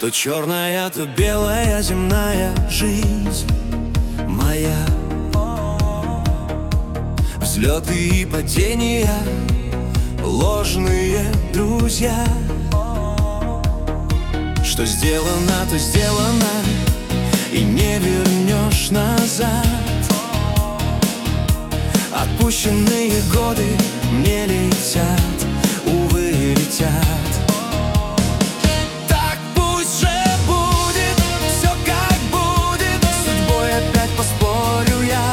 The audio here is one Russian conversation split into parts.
То черная, то белая земная жизнь моя. Взлеты и падения, ложные друзья. Что сделано, то сделано, и не вернешь назад. Отпущенные годы мне летят, увы, летят. Так пусть же будет, все как будет, с судьбой опять поспорю я.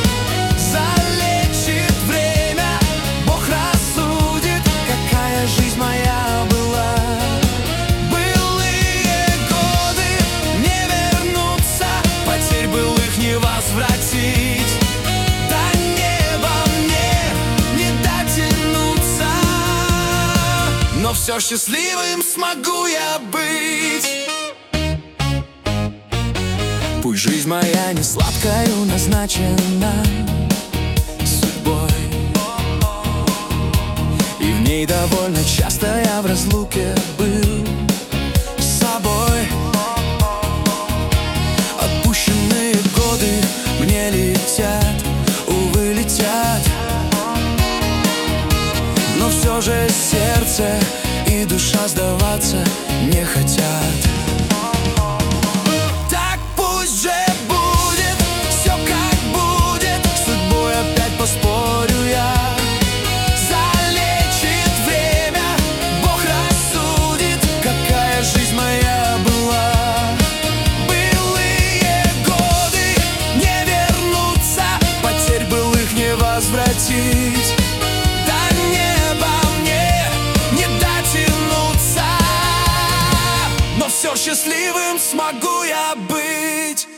Залечит время, Бог рассудит, какая жизнь моя была. Былые годы не вернутся, потерь былых не возвратить. Но все счастливым смогу я быть. Пусть жизнь моя не сладкою назначена судьбой, и в ней довольно часто я в разлуке был с собой. Отпущенные годы мне летят, увы, летят. Но все же сердце и душа сдаваться не хотят. Так пусть же будет, все как будет, с судьбой опять поспорю я. Залечит время, Бог рассудит, какая жизнь моя была. Былые годы не вернутся, потерь былых не возвратить. Но все счастливым смогу я быть.